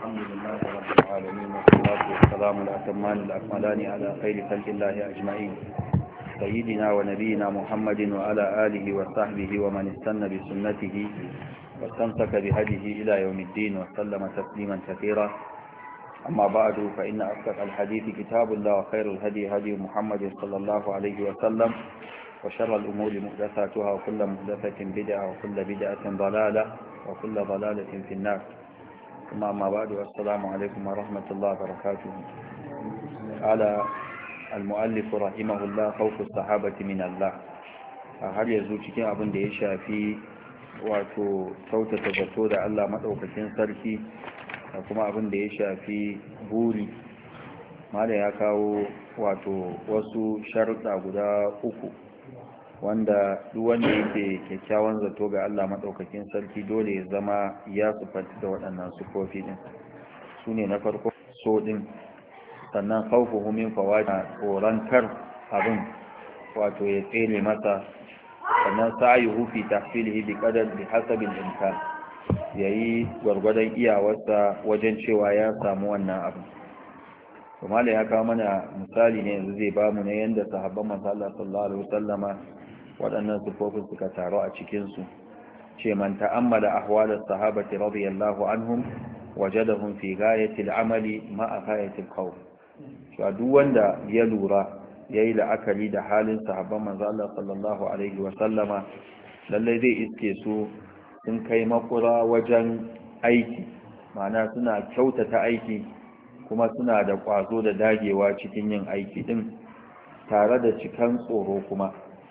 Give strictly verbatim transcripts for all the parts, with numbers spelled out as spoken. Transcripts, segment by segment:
الحمد لله رب العالمين والصلاة والسلام الأتمان الأكملان على خير خلق الله أجمعين سيدنا ونبينا محمد وعلى آله وصحبه ومن استنى بسنته واستمسك بهديه إلى يوم الدين وسلم تسليما كثيرا أما بعد فإن أصدق الحديث كتاب الله وخير الهدي هدي محمد صلى الله عليه وسلم وشر الأمور محدثاتها وكل محدثة بدعة وكل بدعة ضلالة وكل ضلالة في النار ثم أما بعد والسلام عليكم ورحمة الله وبركاته. قال المؤلف رحمه الله خوف الصحابة من الله. har yanzu cikin abin da ya shafi wato kyautata zato da Allah madaukakin sarki da kuma abin da ya shafi buri mala ya kawo wato wasu sharuɗa guda uku wanda duk wanda yake kyakkyawan zato ga Allah madaukakin sarki dole ya zama ya sufanta da waɗannan sufofi din sune na farko so din sannan khawfuhu min fawati tsoron kar abin wato ya tsere masa sannan sa'ayuhu fi tahsilihi bi qadar bi hasabil imkan yayi gwargwadon iyawarsa wajen cewa ya samu wannan abu kuma ya kawo mana misali ne yanzu zai bamu na yanda sahabban manzo Allah sallallahu alaihi wasallama waɗannan sufofin suka taru a cikinsu ce man ta'ammala ahwalas sahabati radiyallahu anhum wajadahum fi ghayatil amali ma'a ghayatil khawf to duk wanda ya lura yayi la'akari da halin sahabban manzo Allah sallallahu alaihi wa sallama lalle zai iske su sun kai makura wajen aiki ma'ana suna kyautata aiki kuma suna da kwazo da dagewa cikin yin aiki din tare da cikan tsoro kuma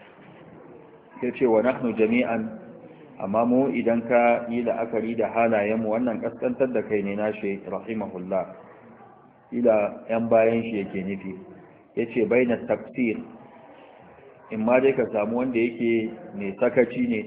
sai ce wa nahnu jami'an amma mu idan ka yi la'akari da halayenmu wannan kaskantar da kai ne na shi rahimahullah ila yan bayan shi yake nufi yace baina tafsir in ma dai ka samu wanda yake mai sakaci ne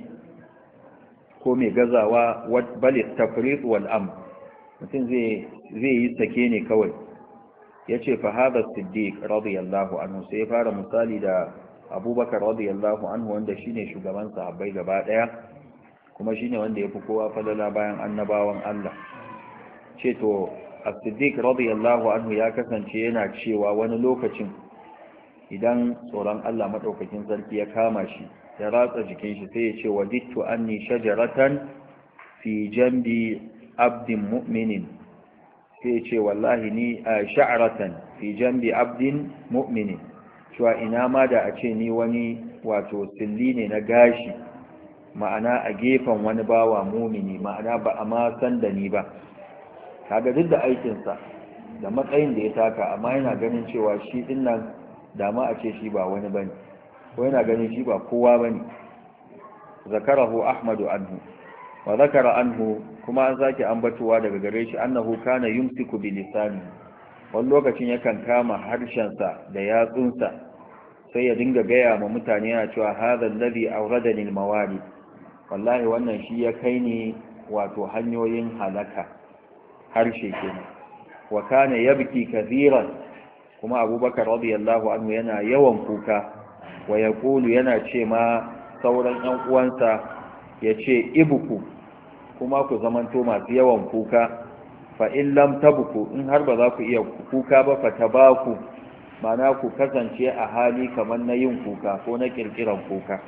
ko mai gazawa bal tafriq wal am mutum zai zai yi sake ne kawai yace fa hada siddiq radiyallahu anhu sai fara misali da abubakar radiyallahu anhu wanda shine shugaban sahabbai gaba daya kuma shine wanda yafi kowa falala bayan annabawan Allah ce to as-siddiq radiyallahu anhu ya kasance yana cewa wani lokacin idan tsoron Allah madaukakin sarki ya kama shi ya ratsa jikin shi sai ya ce wadittu anni shajaratan fi jambi abdin mu'minin sai ya ce wallahi ni sha'ratan fi jambi abdin mu'minin cewa ina ma da a ce ni wani wato silli ne na gashi ma'ana a gefen wani bawa mumini ma'ana ba a ma san da ni ba kaga duk da aikinsa da matsayin da ya taka amma yana ganin cewa shi din nan da ma a ce shi ba wani bane ko yana ganin shi ba kowa bane zakarahu ahmadu anhu wa zakara anhu kuma an sake ambatuwa daga gare shi annahu kana yumsiku bi lisani wani lokacin yakan kama harshensa da yatsunsa sai ya dinga gaya ma mutane yana cewa hadha alladhi awradani almawali wallahi wannan shi ya kai ni wato hanyoyin halaka harshe kenan wa kana yabki kathiran kuma abubakar radiyallahu anhu yana yawan kuka wa yaqulu yana ce ma sauran ƴan uwansa yace ibuku kuma ku zamanto masu yawan kuka fa in lam tabku in har ba za ku iya kuka ba fa tabaku mana ku kasance a hali kamar na yin kuka ko na kirkiran kuka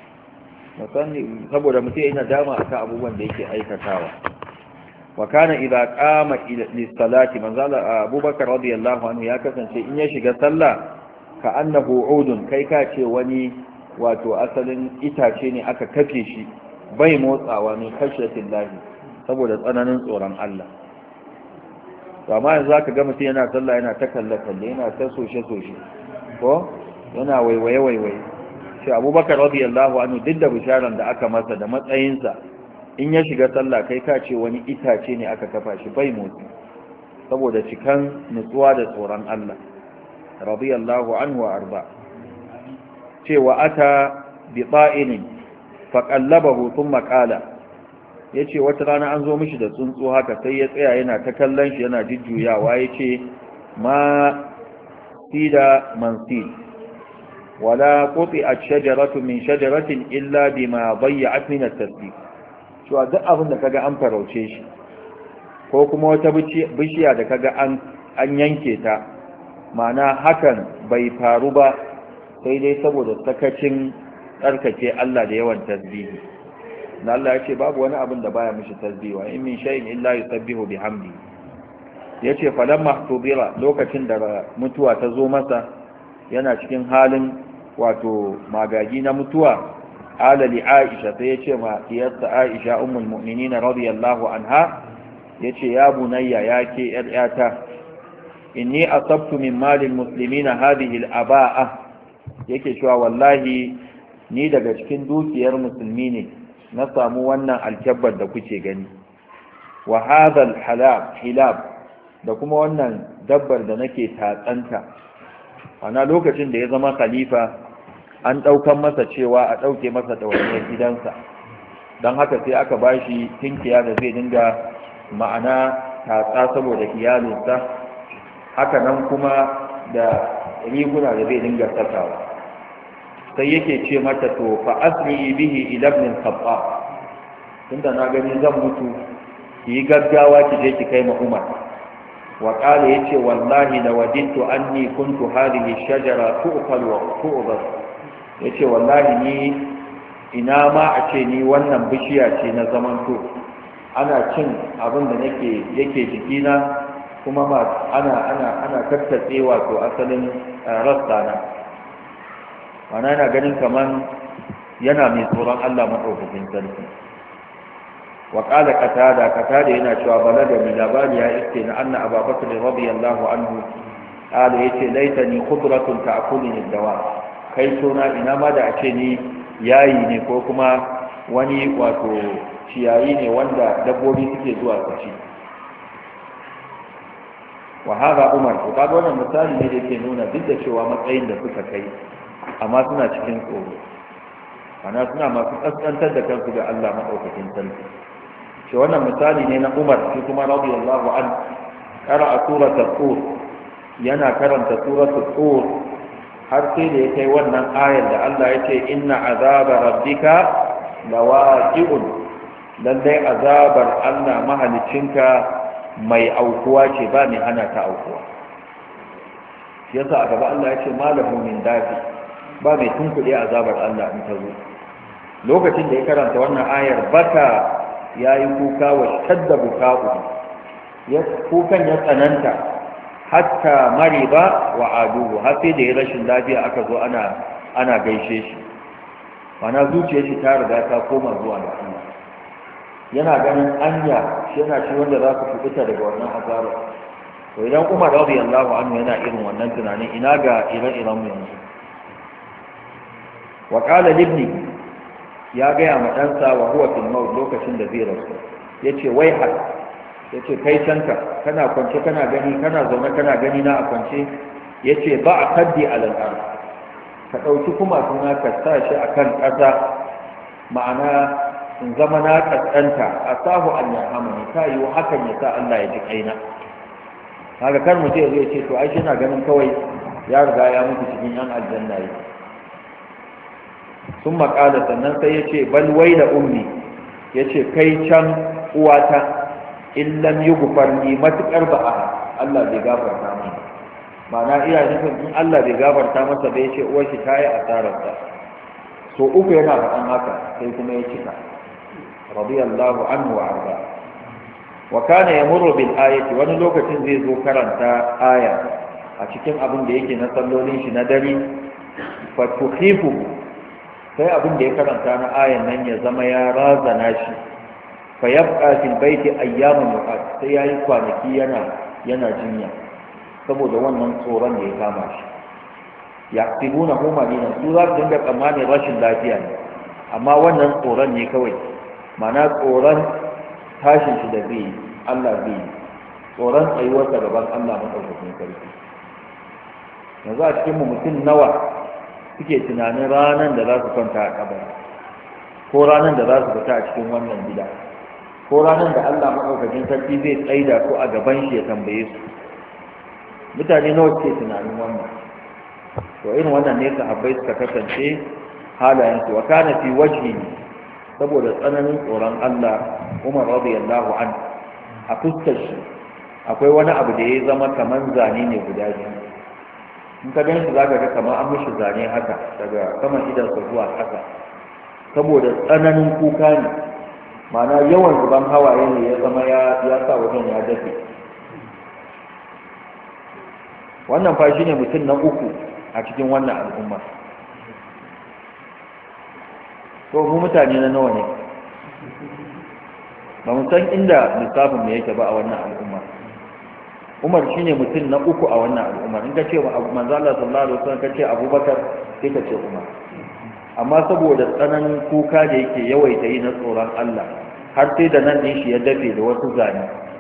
saboda mutum yana dama akan abubuwan da yake aikatawa wa kana idza qama lis-salati manzala abubakar radiyallahu anhu ya kasance in ya shiga sallah ka annahu udun kai ka ce wani wato asalin itace ne aka kafe shi bai motsawa ne khashiyatillahi saboda tsananin tsoron Allah amma yanzu zaka ga mutum yana sallah yana ta kalle kalle yana ta soshe soshe ko yana waiwaye waiwaye shi abubakar radiyallahu anhu duk da bisharan da aka masa da matsayinsa in ya shiga sallah kai ka ce wani itace ne aka kafa shi bai motsi saboda cikan nutsuwa da tsoron Allah radiyallahu anhu wa arba cewa ata bi ta'inin fa qallabahu thumma qala ya ce wata rana an zo mishi da tsuntsu haka sai ya tsaya yana ta kallon shi yana jujjuyawa ya ce ma sida mansid wala quti ash-shajaratu min shajaratin illa bima dayya'at min at-tasbih cewa duk abin da kaga an farauce shi ko kuma wata bishiya da kaga an an yanke ta ma'ana hakan bai faru ba sai dai saboda sakacin tsarkake Allah da yawan tasbihi na Allah ya ce babu wani abin da baya mishi tasbihi wa in min shay'in illa yusabbihu bihamdi yace falamma tubira lokacin da mutuwa ta zo masa yana cikin halin wato magagi na mutuwa ala li Aisha sai yace ma diyarsa Aisha ummul mu'minin radiyallahu anha yace ya bunayya yake yar yata inni asabtu min malil muslimina hadhihi al-aba'a yake cewa wallahi ni daga cikin dukiyar musulmi ne na samu wannan alkabbar da kuke gani wa hadha al-halab hilab da kuma wannan dabbar da nake tatsanta ana lokacin da ya zama khalifa an daukan masa cewa a dauke masa dawainiyar gidansa dan haka sai aka bashi tinkiya da zai dinga ma'ana tatsa saboda iyalinsa haka nan kuma da riguna da zai dinga sakawa sai yake ce mata to fa asri bihi ila ibn al-khattab tunda na gani zan mutu ki gaggawa ki je ki kai ma Umar wa qala yace wallahi la wadittu anni kuntu hadhihi shajara tu'kal wa tu'dhar yace wallahi ni ina ma a ce ni wannan bishiya ce na zaman to ana cin abin da nake yake jikina kuma ma ana ana ana kakkace wato asalin rasta na ana yana ganin kaman yana mai tsoron Allah madaukakin sarki wa qala qatada qatada yana cewa balada mi labari ya iske na anna abubakar radiyallahu anhu qala yace laitani khudratun ta'kuluni dawa kai tona ina ma da a ce ni yayi ne ko kuma wani wato ciyayi ne wanda dabbobi suke zuwa su ci wa hada umar to kaga wannan misali ne da yake nuna duk da cewa matsayin da suka kai amma suna cikin tsoro ana suna masu kaskantar da kansu ga Allah madaukakin sarki shi wannan misali ne na Umar shi kuma radiyallahu an qara'a suratul tur yana karanta suratul tur har sai da ya kai wannan ayar da Allah ya ce inna azaba rabbika lawaqi'un lallai azabar Allah mahalicinka mai aukuwa ce ba mai hana ta aukuwa shi yasa a gaba Allah ya ce malamu min dafi ba mai tunkuɗe azabar Allah in ta zo lokacin da ya karanta wannan ayar baka ya yi kuka wa shadda buka'u ya kukan ya tsananta hatta mariba wa aduhu har sai da ya rashin lafiya aka zo ana ana gaishe shi mana zuciyar shi ta riga ta koma zuwa ga Allah yana ganin anya shi yana shi wanda za su fita daga wannan azaba to idan Umar radiyallahu anhu yana irin wannan tunanin ina ga ire-iren mu yanzu wa qala libni ya ga ma ɗansa wa huwa fil maut lokacin da zai rasu yace wai har yace kai canka kana kwance kana gani kana zaune kana gani na a kwance yace ba a kaddi alal ard ka dauki kuma suna ka sa shi akan ƙasa ma'ana in zama na kaskanta asahu an yarhamani ta yi hakan ya sa Allah ya ji kaina kaga kar mutum ya zo ya ce to ai shi na ganin kawai ya riga ya mutu cikin yan aljanna yi sun makala sannan sai ya ce bal wai da ummi ya ce kai can uwata in lam yi gufarni matuƙar ba a Allah bai gafarta min ma'ana iya nufin in Allah bai gafarta masa bai ce uwar shi ta yi asararsa so uku yana faɗan haka sai kuma ya cika radiyallahu anhu wa arda wa kana yamurru bil ayati wani lokacin zai zo karanta aya a cikin abin da yake na sallolin shi na dare fa tukhifu sai abin da ya karanta na ayan nan ya zama ya razana shi fa yabqa fil baiti ayyaman muqat sai yayi kwanaki yana yana jinya saboda wannan tsoron da ya kama shi yaqtibuna huma dinan su za su dinga tsammanin rashin lafiya ne amma wannan tsoron ne kawai mana tsoron tashin shi da zai Allah zai tsoron tsayuwarsa gaban Allah madaukakin sarki yanzu a cikin mu mutum nawa suke tunanin ranar da za su kwanta a kabari ko ranar da za su fita a cikin wannan gida ko ranar da Allah maɗaukakin sarki zai tsaida ko a gaban shi ya tambaye su mutane nawa suke tunanin wannan to irin wannan ne sahabbai suka kasance halayensu wa kana fi wajhi saboda tsananin tsoron Allah Umar radiyallahu anhu a fuskar shi akwai wani abu da ya zama kamar zane ne guda biyu in ka gan shi za ka ga kamar an mishi zane haka daga saman idansa zuwa ƙasa saboda tsananin kuka ne ma'ana yawan zuban hawaye ne ya zama ya sa wajen ya dafe wannan fa shi ne mutum na uku a cikin wannan al'umma to mu mutane na nawa ne ba mu san inda lissafin mu yake ba a wannan al'umma Umar shine mutum na uku a wannan al'umma in ka ce manzo Allah sallallahu alaihi wasallam ka ce Abubakar sai ka ce Umar amma saboda tsananin kuka da yake yawaita yi na tsoron Allah har sai da nan din shi ya dafe da wasu zane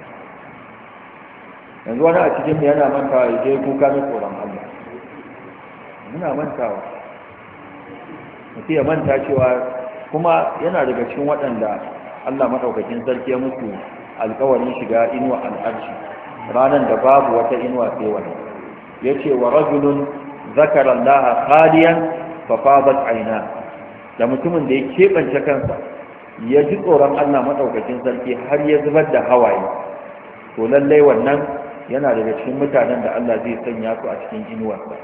yanzu wani a cikin mu yana mantawa ya je kuka na tsoron Allah muna mantawa mutum ya manta cewa kuma yana daga cikin waɗanda Allah madaukakin sarki ya mutu alƙawarin shiga inuwa al'arshi ranar da babu wata inuwa sai wani yace wa rajulun zakara Allah khaliyan fa fadat aina da mutumin da ya kebance kansa ya ji tsoron Allah madaukakin sarki har ya zubar da hawaye to lallai wannan yana daga cikin mutanen da Allah zai sanya su a cikin inuwarsa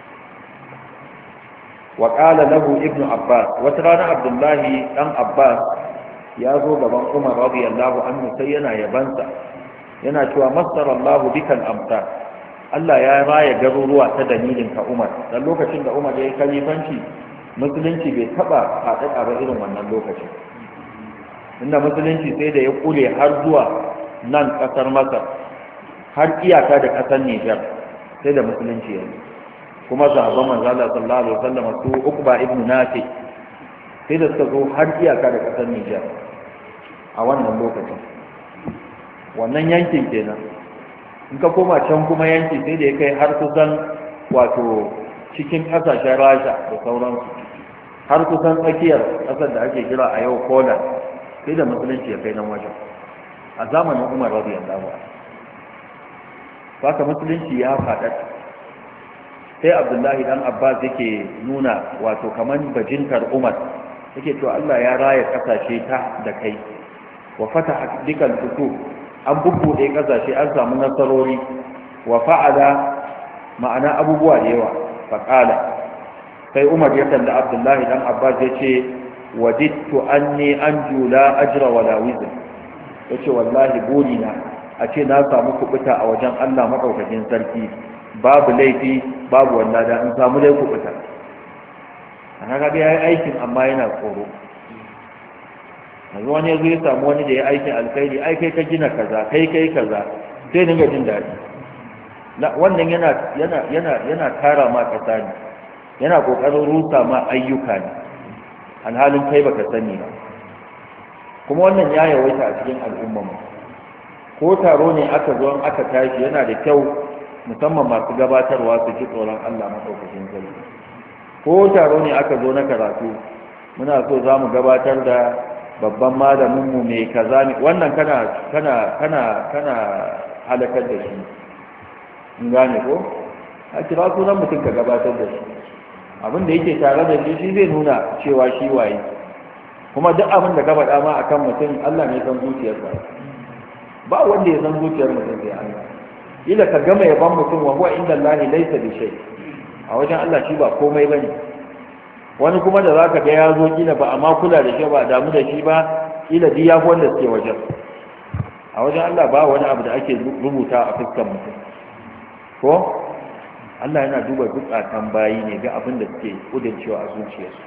wa qala lahu ibnu abbas wata rana abdullahi dan abbas ya zo gaban umar radiyallahu anhu sai yana yabansa yana cewa masar Allah bikal amsar Allah ya raya garuruwa ta dalilin ka Umar dan lokacin da Umar ya yi kalifanci musulunci bai taba faɗaɗa ba irin wannan lokacin inda musulunci sai da ya kule har zuwa nan ƙasar Masar har iyaka da ƙasar Niger sai da musulunci ya yi kuma sahabban manzo Allah sallallahu alaihi wasallam su Uqba ibn Nafi sai da suka zo har iyaka da ƙasar Niger a wannan lokacin wannan yankin kenan in ka koma can kuma yanki sai da ya kai har kusan wato cikin ƙasashen Rasha da sauransu har kusan tsakiyar ƙasar da ake kira a yau Poland sai da musulunci ya kai nan wajen a zamanin Umar radiyallahu anhu haka musulunci ya faɗaɗa sai Abdullahi dan Abbas yake nuna wato kaman bajintar Umar yake cewa Allah ya raya ƙasashe ta da kai wa fataha dikal futub an bubbuɗe ƙasashe an samu nasarori wa fa'ala ma'ana abubuwa da yawa faƙala sai umar ya kalli abdullahi dan abbas ya ce wajidtu anni anju la ajra wala wizr ya ce wallahi burina a ce na samu kubuta a wajen allah maɗaukakin sarki babu laifi babu wallada in samu dai kubuta a haka ya yi aikin amma yana tsoro yanzu wani ya zo ya samu wani da ya aikin alkhairi ai kai ka gina kaza kai kai kaza sai dinga jin daɗi wannan yana yana yana yana tara ma kasa ne yana kokarin rusa ma ayyuka ne alhalin kai baka sani ba kuma wannan ya yawaita a cikin al'ummar mu ko taro ne aka zo aka tashi yana da kyau musamman masu gabatarwa su ji tsoron Allah madaukakin sarki ko taro ne aka zo na karatu muna so za mu gabatar da babban malamin mu mai kaza ne wannan kana kana kana kana halakar da shi in gane ko a kira sunan mutum ka gabatar da shi abin da yake tare da shi shi zai nuna cewa shi waye kuma duk abin da ka faɗa ma akan mutum Allah ne san zuciyarsa ba wanda ya san zuciyar mutum sai Allah ila ka gama yaban mutum wa huwa inda Allah laysa bi shay a wajen Allah shi ba komai bane wani kuma da zaka ga ya zo kila ba amma kula da shi ba damu da shi ba kila duk ya wanda suke wajen a wajen Allah ba wani abu da ake rubuta a fuskar mutum ko Allah yana duba bukatan bayi ne ga abin da suke kudancewa a zuciyarsu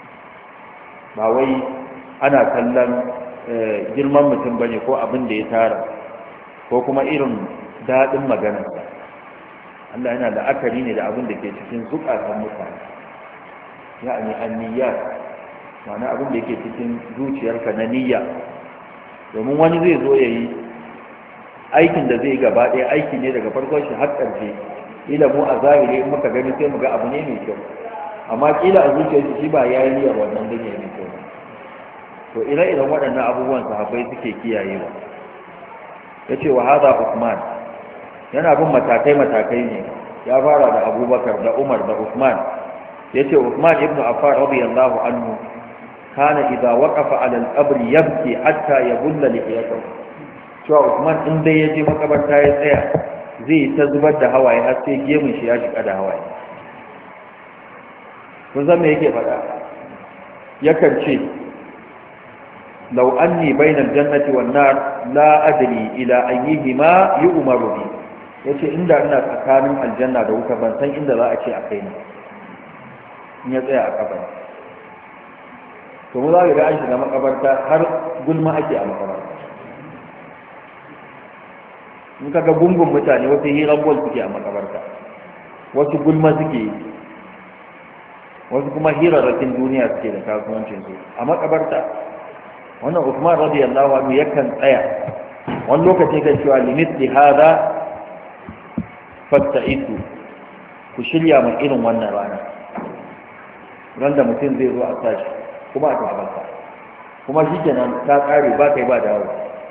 ba wai ana kallon girman mutum bane ko abin da ya tara ko kuma irin daɗin maganarsa Allah yana da akari ne da abin da ke cikin zukatan mutane ya'ani anniyat ma'ana abin da yake cikin zuciyarka na niyya domin wani zai zo yayi aikin da zai gaba ɗaya aiki ne daga farkon shi har ƙarshe kila mu a zahiri in muka gani sai mu ga abu ne mai kyau amma kila a zuciyarsa shi ba yayi niyyar wannan da ne mai kyau to ire-iren waɗannan abubuwan sahabbai suke kiyayewa yace wa hada Uthman yana bin matakai matakai ne ya fara da Abubakar da Umar da Uthman yace Uthman ibn Affan radiyallahu anhu kana idza waqafa ala al-qabr yabki hatta yabulla lihiyatahu cewa Usman in dai ya je makabarta ya tsaya zai yi ta zubar da hawaye har sai gemun shi ya shiga da hawaye. kun san me yake faɗa? yakan ce law anni bainal jannati wan nar la adri ila ayyihima yu'maru bi. yace inda ina tsakanin aljanna da wuta ban san inda za a ce a kai ni in ya tsaya a kabari. to mu za ga an shiga makabarta har gulma ake a makabarta. in kaga gungun mutane wasu hirar bol suke a makabarta, wasu gulma suke yi, wasu kuma hirarrakin duniya suke da kasuwancinsu a makabarta. wannan Usman radiyallahu anhu yakan tsaya wani lokaci kan cewa limit li hada fasta'idu, ku shirya mai irin wannan rana ran da mutum zai zo a tashi kuma a tabarta kuma shikenan ta kare ba kai ba dawo.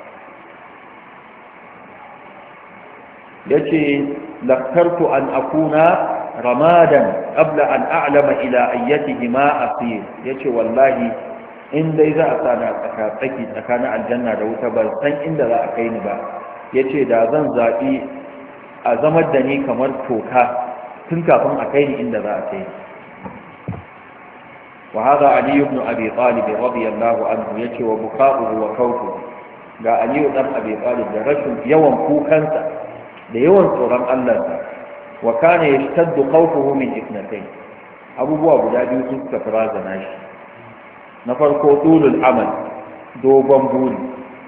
yace laktartu an akuna ramadan qabla an a'lama ila ayyatihima asir. yace wallahi in dai za a sana tsaka tsaki tsakanin aljanna da wuta ban san inda za a kai ni ba. yace da zan zabi a zamar da ni kamar toka tun kafin a kai ni inda za a kai ni. wa hada ali ibn abi talib radiyallahu anhu yace wa buka'uhu wa kawtuhu. ga ali dan abi talib da rashin yawan kukansa da yawan tsoron Allah wa kana yashtaddu khawfuhu min ithnatayn. abubuwa guda biyu sun suka razana shi. na farko tulul amal, dogon buri,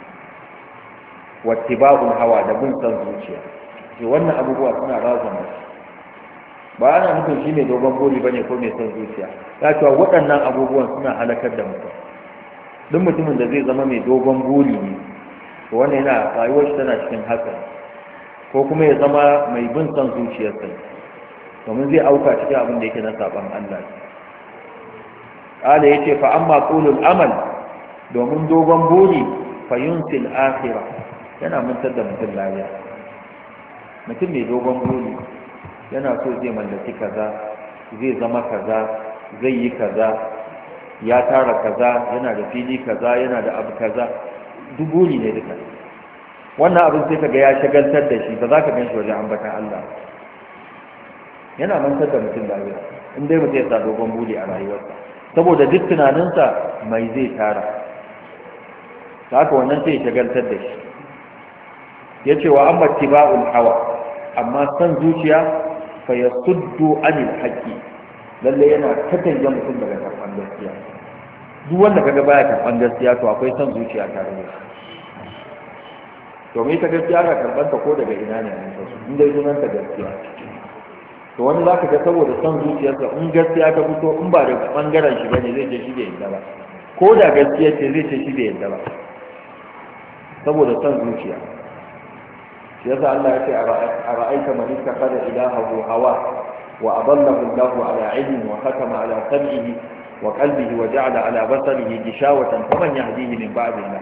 wattiba'ul hawa da bin san zuciya. to wannan abubuwa suna razana shi. ba ana nufin shi mai dogon buri bane ko mai san zuciya. ya cewa waɗannan abubuwan suna halakar da mutum. duk mutumin da zai zama mai dogon buri ne to wannan yana rayuwar shi tana cikin hatsari, ko kuma ya zama mai bin san zuciyarsa domin zai auka cikin abin da yake na saban Allah. Ƙala ya ce fa amma ƙulul amal, domin dogon buri fa yunsil akhira, yana mantar da mutum lafiya. mutum mai dogon buri yana so zai mallaki kaza, zai zama kaza, zai yi kaza, ya tara kaza, yana da fili kaza, yana da abu kaza, duk buri ne duka. wannan abin sai kaga ya shagaltar da shi, ba za ka gan shi wajen ambatan Allah. yana mantar da mutum lafiya in dai mutum ya sa dogon buri a rayuwarsa, saboda duk tunaninsa mai zai tara. haka wannan sai ya shagaltar da shi. ya ce wa amma tiba'ul hawa, amma san zuciya fa yasuddu anil haqqi, lalle yana katange mutum daga karban gaskiya. duk wanda kaga baya karban gaskiya to akwai san zuciya tare da shi. domin ita gaskiya ka karban ta ko daga ina ne an san in dai sunan ta gaskiya. to wani zaka ga saboda san zuciyarsa in gaskiya ta fito in ba daga bangaren shi bane zai ce shi bai yadda ba, ko da gaskiya ce zai ce shi bai yadda ba saboda san zuciya. shi yasa Allah ya ce a ra'aita man ittakhadha ilahahu hawa wa adallahu Allahu ala ilmin wa khatama ala sam'ihi wa qalbihi wa ja'ala ala basarihi gishawatan faman yahdihi min ba'di Allah.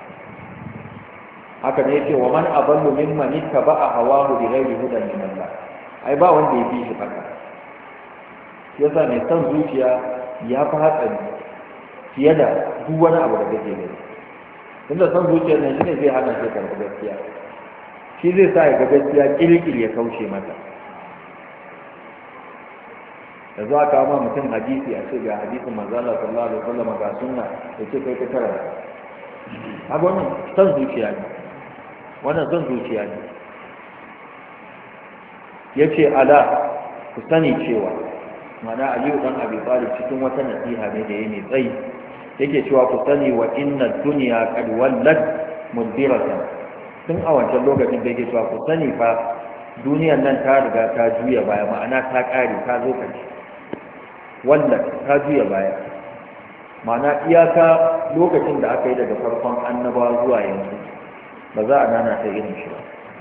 haka ne yake wa man adallu mimman ittaba'a hawahu bighairi hudan min Allah. ai ba wanda ya fi shi faka. yasa mai san zuciya ya fi hatsari fiye da duk wani abu da kake gani. tunda san zuciyar nan shine zai hana shi karɓar gaskiya, shi zai sa ya ga gaskiya kirkir ya kauce mata. da za ka ma mutum hadisi a ce ga hadisin manzo Allah sallallahu alaihi wasallam ga sunna ya ce kai ka karanta. haka wannan san zuciya ne, wannan san zuciya ne. yace ala ku sani cewa mana Aliyu dan Abi Talib cikin wata nasiha ne da yake tsayi yake cewa ku sani wa inna dunya qad wallat mudbiratan. tun a wancan lokacin da yake cewa ku sani fa duniyar nan ta riga ta juya baya, ma'ana ta kare, ta zo kaci. wallat ta juya baya ma'ana iyaka lokacin da aka yi daga farkon annabawa zuwa yanzu ba za a nana ta irin shi ba.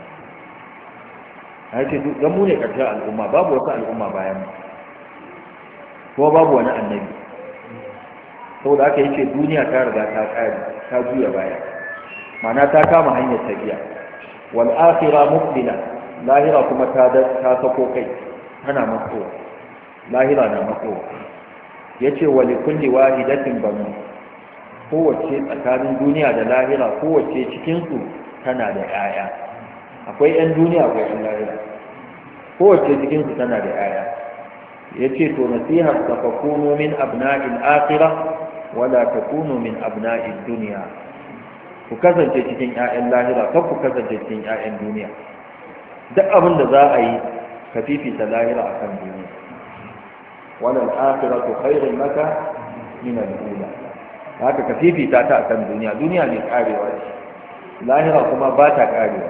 a yace don mu ne ƙarshen al'umma, babu wata al'umma bayan kuma babu wani annabi. saboda aka yi ce duniya ta riga ta ƙare, ta juya baya, ma'ana ta kama hanyar tafiya. wal akhira muqbila, lahira kuma ta ta sako kai, tana matsowa, lahira na matsowa. yace wa li kulli wahidatin banu, kowace tsakanin duniya da lahira kowace cikin su tana da 'ya'ya. Akwai 'yan duniya akwai 'yan lahira, kowace cikinsu tana da 'ya'ya. ya ce to nasihar ta fakunu min abna'il akhirah wala takunu min abna'id dunya, ku kasance cikin 'ya'yan lahira kar ku kasance cikin 'ya'yan duniya. duk abin da za a yi ka fifita lahira akan duniya. wala al-akhiratu khairun laka min al-ula, haka ka fifita ta akan duniya. duniya ne karewa ce, lahira kuma ba ta karewa.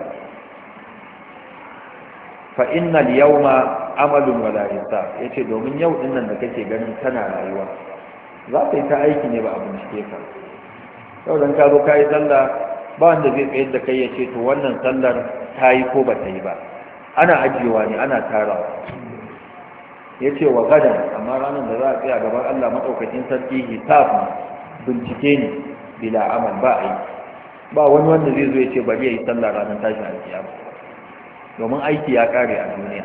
fa innal yawma amalun wala hisab, yace domin yau din nan da kake ganin kana rayuwa za ka yi ta aiki ne ba a bincike ka. yau dan ka zo ka yi sallah ba wanda zai tsayar da kai ya ce to wannan sallar ta yi ko ba ta yi ba, ana ajiyewa ne ana tarawa. ya ce wa gadan, amma ranar da za a tsaya gaban Allah maɗaukakin sarki hisab ne, bincike ne, bila amal ba a yi. ba wani wanda zai zo ya ce bari ya yi sallah ranar tashin alkiyama, domin aiki ya kare a duniya.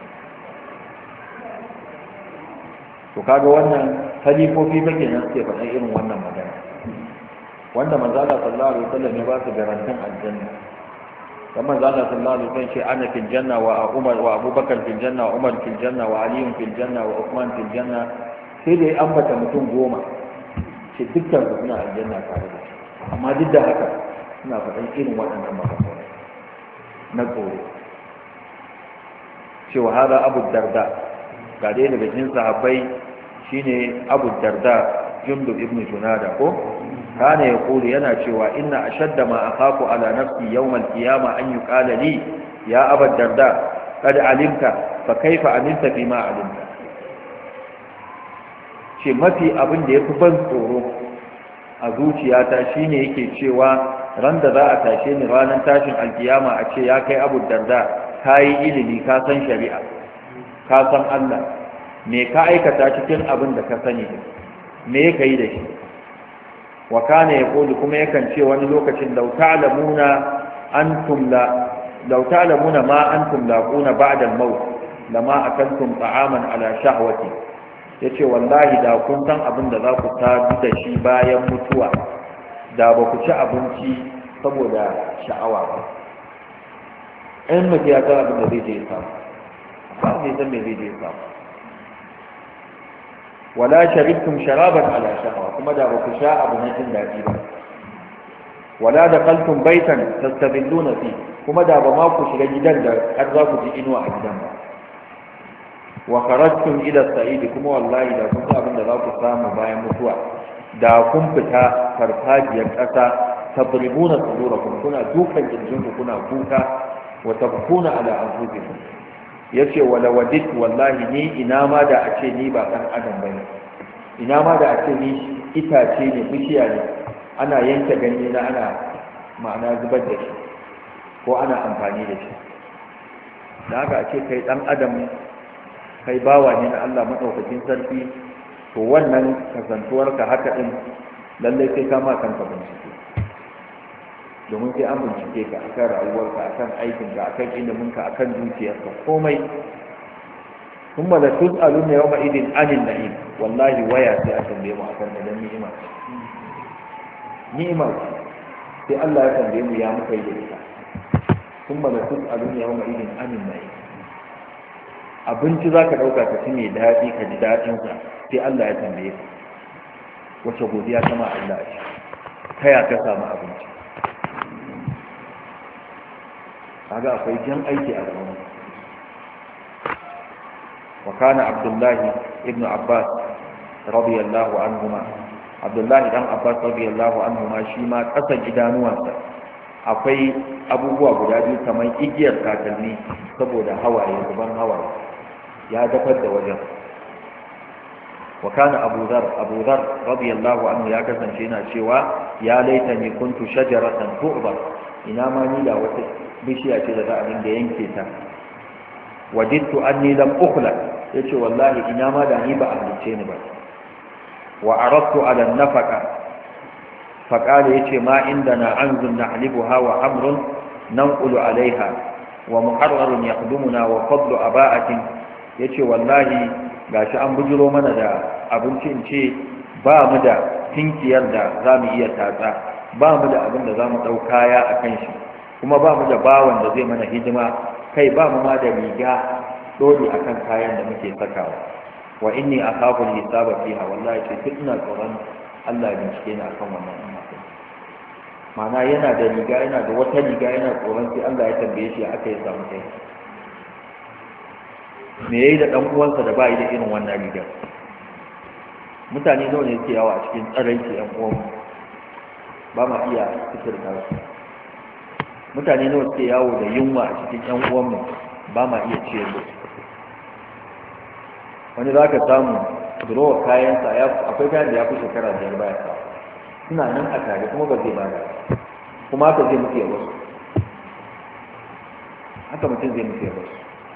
to kaga wannan khalifofi fa kenan suke faɗa irin wannan magana, wanda manzo Allah sallallahu alaihi wasallam ya ba su garantin aljanna. kamar manzo Allah sallallahu alaihi wasallam ce ana fil janna wa Umar wa Abu Bakar fil janna wa Umar fil janna wa Ali fil janna wa Uthman fil janna, sai da ya ambata mutum goma ce dukkan su suna aljanna tare da shi. amma duk da haka suna faɗan irin waɗannan magana na tsoro. cewa hada Abu Darda, ga dai daga cikin sahabbai shine Abu Darda Jundub ibn Junada ko kana yaqulu yana cewa inna ashadda ma akhafu ala nafsi yawm al-qiyamah an yuqala li ya Abu Darda qad alimta fa kaifa amilta bima alimta. ce mafi abin da yafi ban tsoro a zuciyata shine yake cewa ran da za a tashe ni ranar tashin alkiyama a ce ya kai Abu Darda ka yi ilimi, ka san shari'a, ka san Allah, me ka aikata cikin abin da ka sani, me ka yi da shi. wa kana ya koli kuma yakan ce wani lokacin lau ta'lamuna antum la lau ta'lamuna ma antum laquna ba'da al-maut lama akaltum ta'aman ala shahwati. yace wallahi da kun san abin da za ku tabi da shi bayan mutuwa da ba ku ci abinci saboda sha'awa ba. in mutum ya san abin da zai je ya samu, ba zai san me zai je ya samu. wala sharibtum sharaban ala shahwa, kuma da ba ku sha abu na jin daɗi ba. wala dakhaltum baitan tastadilluna fi, kuma da ba ma ku shiga gidan da har za ku ji inuwa a gidan ba. wa kharajtum ila sa'id, kuma wallahi da kun san abin da za ku samu bayan mutuwa da kun fita farfajiyar ƙasa tabribuna sudurakum, kuna dukan kirjinku kuna kuka wa tabkuna ala anfusikum. yace wala wadit, wallahi ni ina ma da a ce ni ba dan adam bane, ina ma da a ce ni itace ne, bishiya ne, ana yanke ganye na ana ma'ana zubar da shi ko ana amfani da shi. da haka a ce kai dan adam, kai bawa ne na Allah madaukakin sarki, to wannan kasantuwarka haka din lallai sai ka ma kanka bincike, domin sai an bincike ka akan rayuwarka, akan aikinka, akan iliminka, akan dukiyarka, komai. kuma la tus'aluna yawma idin anil na'im, wallahi waya sai a tambaye mu akan da ni'ima ni'ima sai Allah ya tambaye mu ya muka yi da ita. kuma la tus'aluna yawma idin anil na'im, abinci zaka dauka ka ci mai daɗi ka ji daɗin sa, sai Allah ya tambaye ka wace godiya kama Allah ce, ta ya ka samu abinci. kaga akwai jan aiki a gaban. wa kana Abdullahi ibn Abbas radiyallahu anhuma, Abdullahi dan Abbas radiyallahu anhuma shi ma kasan idanuwansa akwai abubuwa guda biyu kamar igiyar kakanni, saboda hawaye, zuban hawaye ya dafar da wajen. wa kana Abu Dharr Abu Dharr radiyallahu anhu ya kasance yana cewa ya laitani kuntu shajaratan tu'bar, ina ma ni da wata bishiya ce da za a dinga yanke ta. wajidtu anni lam ukhlaq, yace wallahi ina ma da ni ba a halice ni ba. wa aradtu ala an-nafaqa, faqala yace ma indana anzun nahlibuha wa amrun nanqulu alaiha wa muharrarun yakhdumuna wa fadlu aba'atin. yace wallahi gashi an bujiro mana da abinci, in ce ba mu da tinkiyar da zamu iya tatsa, ba mu da abin da zamu dau kaya akan shi, kuma ba mu da bawan da zai mana hidima, kai ba mu ma da riga dole akan kayan da muke sakawa. wa inni akhafu al-hisaba fiha, wallahi ce duk ina tsoron Allah ya bincike ni akan wannan umma. Ma'ana yana da riga, yana da wata riga, yana tsoron sai Allah ya tambaye shi aka yi samu kai. Me yayi da dan uwansa da ba yi da irin wannan riga? Mutane nawa ne suke yawa a cikin tsaraici yan uwan, ba ma iya fitirta su. Mutane nawa suke yawo da yunwa a cikin yan uwanmu, ba ma iya ciyar da su. Wani za ka samu durowa kayansa, akwai kayan da ya fi shekara biyar baya sa, suna nan a tare kuma ba zai bada, kuma haka zai mutu ya wasu, haka mutum zai mutu ya wasu.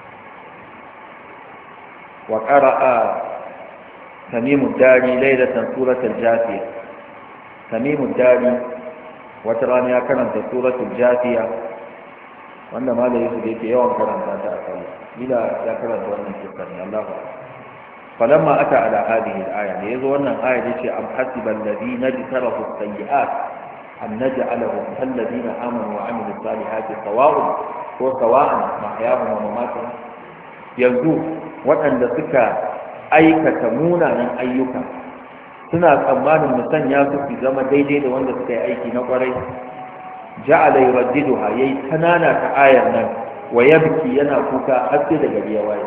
wa qara'a tamimu dari lailatan suratul jafiya. Tamimu dari wata rana ya karanta suratul jafiya, wanda malayi su da yake yawan karanta ta a kai, bila ya karanta wannan kisan ne. Allahu akbar. فلما أتى على هذه الآية يقول أن الآية التي أم حسب الذين اجترفوا السيئات أن نجعلهم كالذين آمنوا وعملوا الصالحات سواء هو سواء محياهم ومماتهم. ينزو وأن سكا أيك تمونا من أيك سنة أمان المسان ياسو في زمن ديدي وأن سكا أيك نقري جعل يرددها يتنانا كآية ويبكي ينافوك حتى دقل يواي.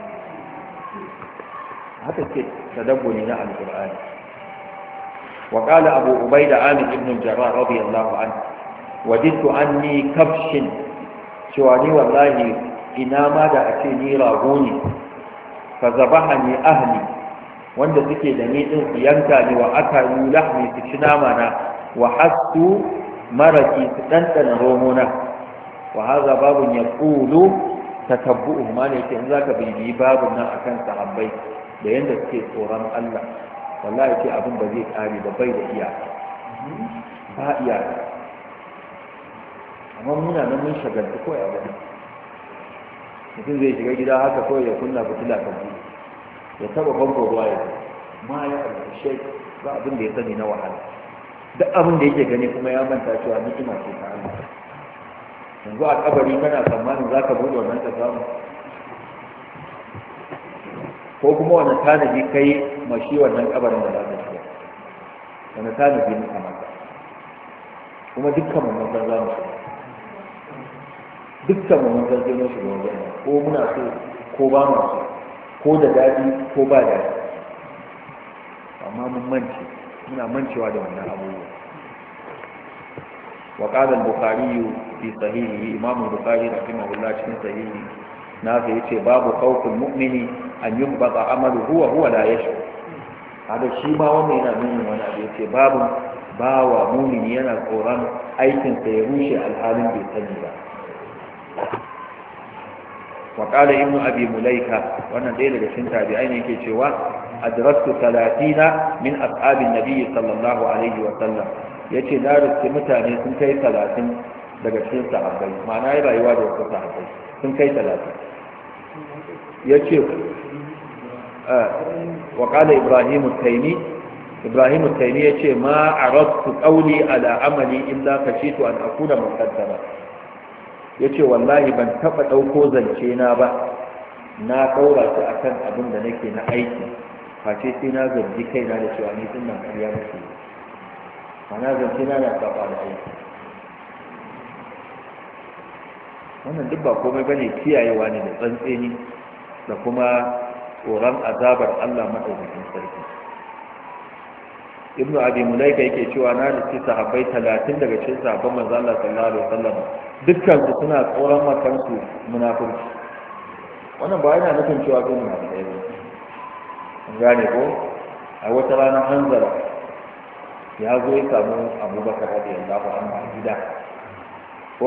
haka ce tadabburi na alqur'ani. wa qala abu ubaida amir ibn al-jarrah radiyallahu anhu wajidtu anni kabshin, cewa ni wallahi ina ma da a ce ni rago ne, fa zabahani ahli, wanda suke da ni din su yanka ni, wa akalu lahmi su ci nama na, wa hasu maraki su dandana romona. wa hadha babun yaqulu tatabbu'u, ma ne ce in zaka bibi babun nan akan sahabbai da yadda suke tsoron Allah, wallahi ce abin ba zai kare ba, bai da iyaka, ba iyaka. amma muna nan mun shagaltu kawai a wani mutum zai shiga gida haka kawai ya kunna fitila kan buɗe, ya taba famfo ruwa ya ma ya ƙarshe ba abin da ya sani na wahala. duk abin da yake gani kuma ya manta cewa ni'ima ce ta Allah. yanzu a kabari kana tsammanin za ka buɗe wannan ka samu, ko kuma wani tanadi kai mashi wannan kabarin da za ka shiga, wani tanadi muka maka, kuma dukkan mun san za mu shiga, dukkan mun san zai mu shiga wajen, ko muna so ko ba mu so, ko da daɗi ko ba daɗi, amma mun mance, muna mancewa da wannan abubuwa. wa qala al-bukhari fi sahihi, imam al-bukhari rahimahullah cikin sahihi nasa yace babu khawful mu'mini an yuhbata amaluhu wa huwa la yashkur. hada shi ma wannan yana nuna wani abu, yace babu bawa mu'mini yana tsoron aikin sa ya rushe alhalin bai sani ba. wa qala ibnu abi mulaika, wannan dai daga cikin tabi'ai ne yake cewa adrastu talatina min ashabin nabiy sallallahu alaihi wa sallam, yace na rubuta mutane sun kai talatin daga cikin sahabbai, ma'ana yi rayuwa da wasu sahabbai sun kai talatin. ya ce wa ƙala ibrahimu taimi ibrahimu taimi ya ce ma a rasu ƙauli ala amali illa ka ce to an akuna mukaddara. ya ce wallahi ban taɓa ɗauko zance na ba na ɗaura su akan abin da nake na aiki, face sai na zargi kaina da cewa ni ɗin nan ƙarya nake, ana zance na na saba da aiki. wannan duk ba komai bane, kiyayewa ne da tsantseni da kuma tsoron azabar Allah madaukakin sarki. ibnu abi mulaika yake cewa na da sahabbai talatin daga cikin sahabban manzo Allah sallallahu alaihi wasallam, dukkan su suna tsoron makansu munafurci. wannan ba yana nufin cewa ko munafikai ba, an gane ko? a wata rana Hanzala ya zo ya samu Abubakar radiyallahu anhu a gida ko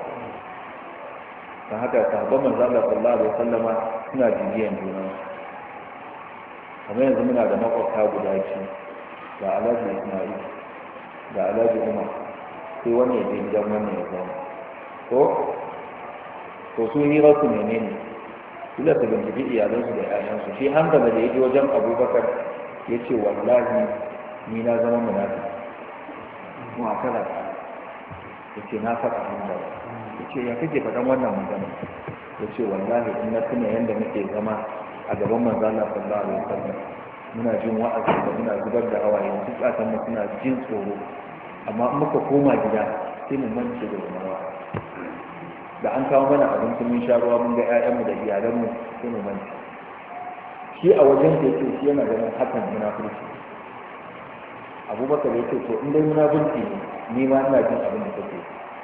don haka sahabban manzo Allah sallallahu alaihi wasallam suna jijiyan juna. kamar yanzu muna da makwabta guda biyu, ga Alhaji Ismail ga Alhaji Umar, sai wani ya je gidan wannan ya zama ko to su hira su menene, kila su binciki iyalansu da 'ya'yansu. shi hankali da ya je wajen Abubakar ya ce wallahi ni na zama munafiki mu a kada yace na faɗa mun da yace ya kake faɗan wannan magana yace wallahi in na tuna yanda muke zama a gaban manzo Allah sallallahu alaihi wasallam muna jin wa'azi da muna zubar da hawaye duk kasan mu suna jin tsoro amma in muka koma gida sai mu mance da wannan da an kawo mana abinci mun sha ruwa mun ga ƴaƴanmu da iyalanmu sai mu mance shi a wajen da yake shi yana ganin hakan munafurci abubakar yake to in dai munafurci ne ni ma ina jin abin da kake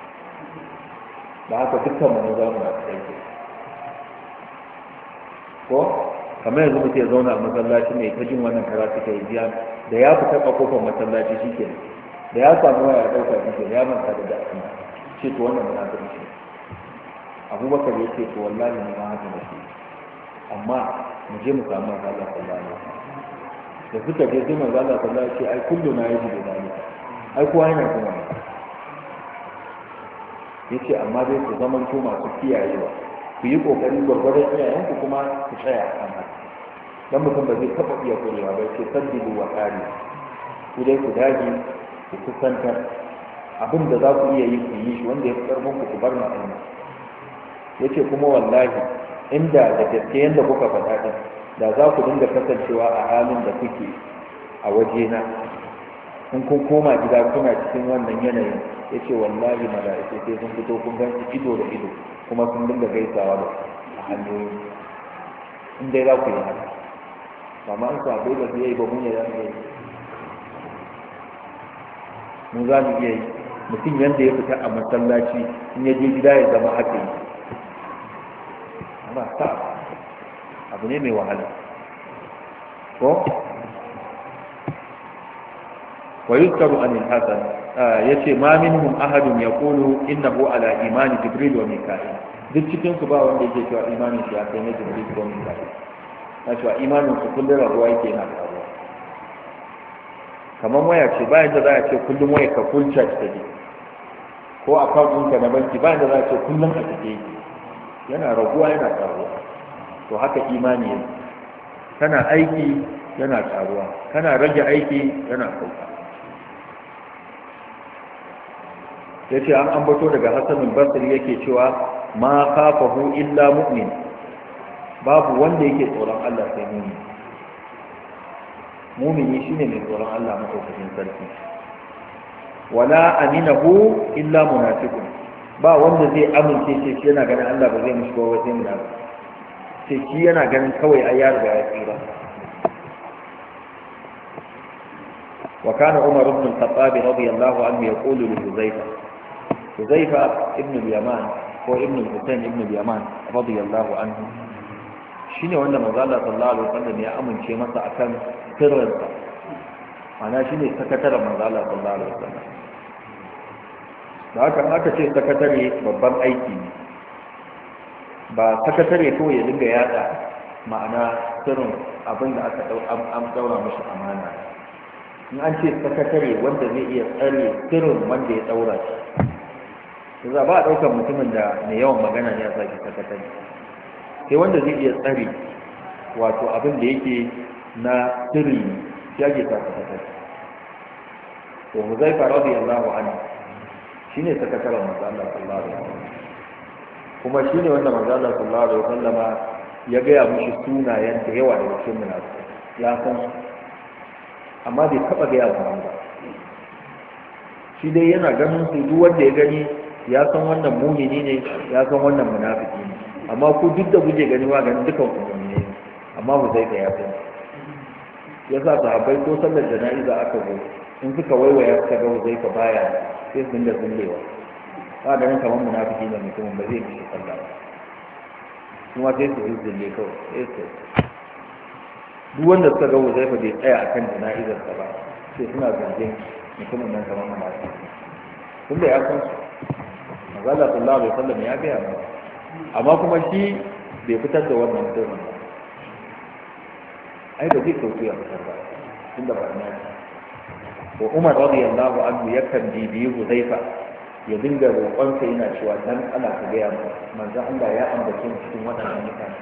da haka dukkan mu za mu na kai ko kamar yanzu mutum ya zauna a masallaci ne ta jin wannan karatu kai biya da ya fita a kofar masallaci shike da ya samu waya ya dauka shike ya manta da da kuma ce to wannan munafurci abubakar yake to wallahi ni ma haka nake amma mu je mu samu manzo Allah sallallahu alaihi wasallam da suka je sai manzo Allah sallallahu alaihi wasallam ai kullu na yaji da dalika ai kowa yana kuma yace amma dai ku zaman to masu kiyayewa ku yi kokari gwargwadon iyayenku kuma ku tsaya a kan haka dan mutum ba zai taba iya kurewa ba sai sabbidu wa qari ku dai ku dage ku kusantar abin da za ku iya yi ku yi shi wanda ya fi karfin ku ku bar ma Allah yace kuma wallahi inda da gaske yanda kuka faɗa din da za ku dinga kasancewa a halin da kuke a wajena in kun koma gida kuna cikin wannan yanayin yace wallahi mala'iku sai sun fito kun gan ido da ido kuma sun dinga gaisawa da a hanyoyi in dai za ku yi haka amma in sabai da su yi ba mu ne za mu yi mu za mu iya yi mutum yadda ya fita a masallaci in ya je gida ya zama haka yi amma ta abu ne mai wahala ko wa yuzkaru an al-hasan yace ma minhum ahadun yaqulu innahu ala imani jibril wa mika'il duk cikin su ba wanda yake cewa imanin shi ya kai na jibril ko mika'il na cewa imanin su kullum rabuwa yake yana karuwa kamar waya ce bayan da za a ce kullum waya ka full charge take ko account ɗinka na banki bayan da za a ce kullum a take yake yana raguwa yana karuwa to haka imani yake kana aiki yana karuwa kana rage aiki yana sauka yace an ambato daga Hassan al-Basri yake cewa ma khafahu illa mu'min babu wanda yake tsoron Allah sai mu'min mu'mini shine mai tsoron Allah madaukakin sarki wala aminahu illa munafiqun ba wanda zai amince shi yana ganin Allah ba zai mishi ba sai munafiki sai shi yana ganin kawai ai ya riga ya tsira wa kana Umar ibn al-Khattab radiyallahu anhu yaqulu li Huzaifa Huzaifa ibn al-Yaman ko ibn al-Husayn ibn al-Yaman radiyallahu anhu shine wanda manzo Allah sallallahu alaihi wasallam ya amince masa akan sirrinsa ana shine sakataren manzo Allah sallallahu alaihi wasallam da haka aka ce sakatare babban aiki ne ba sakatare ko ya dinga yada ma'ana sirrin abin da aka dau an daura mishi amana in an ce sakatare wanda zai iya tsare sirrin wanda ya daura shi za ba a daukar mutumin da mai yawan magana ne a sake sakatare sai wanda zai iya tsare wato abin da yake na sirri ya ke sa sakatare to Huzaifa radiyallahu anhu shine sakataren manzo Allah sallallahu alaihi wasallam kuma shine wanda manzo Allah sallallahu alaihi wasallama ya ga ya mushi sunayen da yawa da cikin munafiki ya san su amma bai taba ga ya ba shi dai yana ganin su duk wanda ya gani ya san wannan mumini ne ya san wannan munafiki ne amma ku duk da guje gani wa ganin dukan ku ne amma ku zai ga ya san yasa sahabbai ko sallar jana'iza aka zo in suka waiwaya suka ga zai ka baya sai sun da zullewa ba ganin kamar munafiki ne mutumin ba zai mishi sallah ba kuma sai su zulle kawai sai su duk wanda suka ga zai fa bai tsaya akan jana'izar sa ba sai suna zargin mutumin nan kamar munafiki tun da ya san su Allah sallallahu alaihi wasallam ya gaya ba amma kuma shi bai fitar da wannan sirrin ba ai da zai kauce ya fitar ba tunda ba na wa Umar radiyallahu anhu yakan bibiyi Huzaifa ya dinga roƙon sa yana cewa dan Allah ka gaya mu manzo Allah ya ambace mu cikin wannan mutane